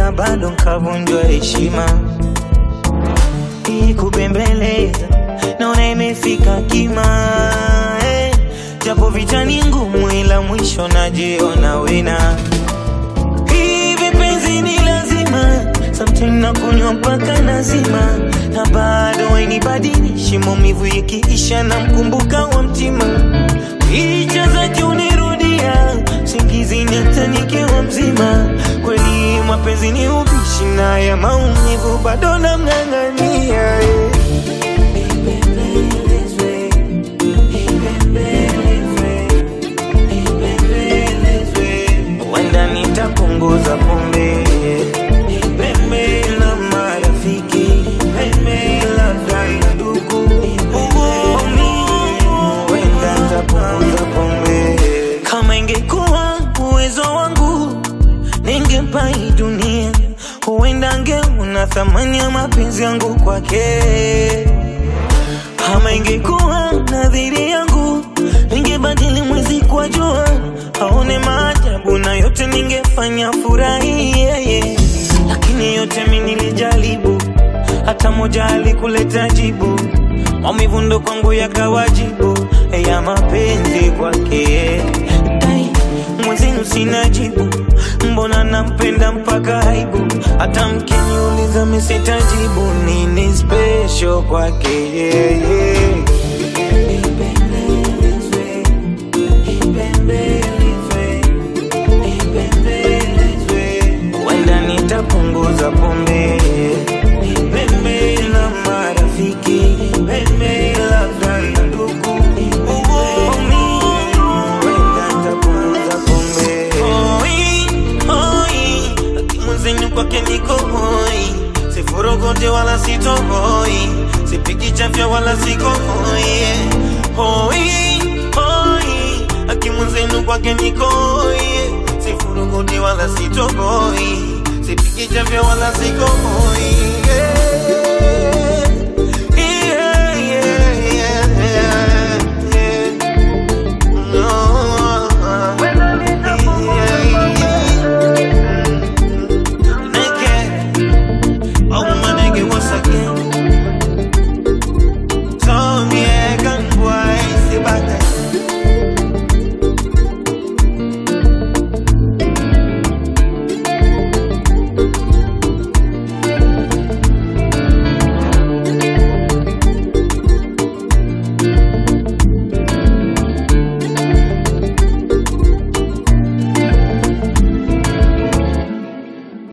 na bado nkavunjwa heshima. Hii kubembeleza naona imefika kima, japo vita ni ngumu ila mwisho najiona wina. Hivi penzi ni lazima, sometimes nakunywa mpaka nazima, na bado hainibadilishi maumivu ikiisha na mkumbuka wa mtima. Picha zake unirudia, singizini hata nikiwa mzima. Kweli mapenzi ni ubishi na ya maumivu bado namng'ang'ania. Wenda nitapunguza pombe, pembe la marafiki, pembe la dada ndugu. Wenda nitapunguza pombe. Kama ingekuwa uwezo wangu ningempa hii dunia, huenda angeona thamani ya mapenzi yangu kwake. Kama ingekuwa nadhiri yangu ningebadili mwezi kwa jua, aone maajabu na yote ningefanya furahi. Lakini yote mimi nilijaribu, hata moja alikuleta jibu. Maumivu ndo kwangu yakawajibu ya mapenzi kwake. Mwenzenu sina jibu, mbona nampenda mpaka haibu. Hata mkiniuliza mimi sitajibu, nini special kwake. Wenda nitapunguza pombe, pembe la marafiki, pembe la dada ndugu. Wenda nitapunguza pombe. Mwenzenu kwake niko hoi, sifurugote wala sitohoi, sipiki chafya wala siko hoi. Aki mwenzenu kwake niko hoi, sifurugote wala sitohoi, sipiki chafya wala siko hoi.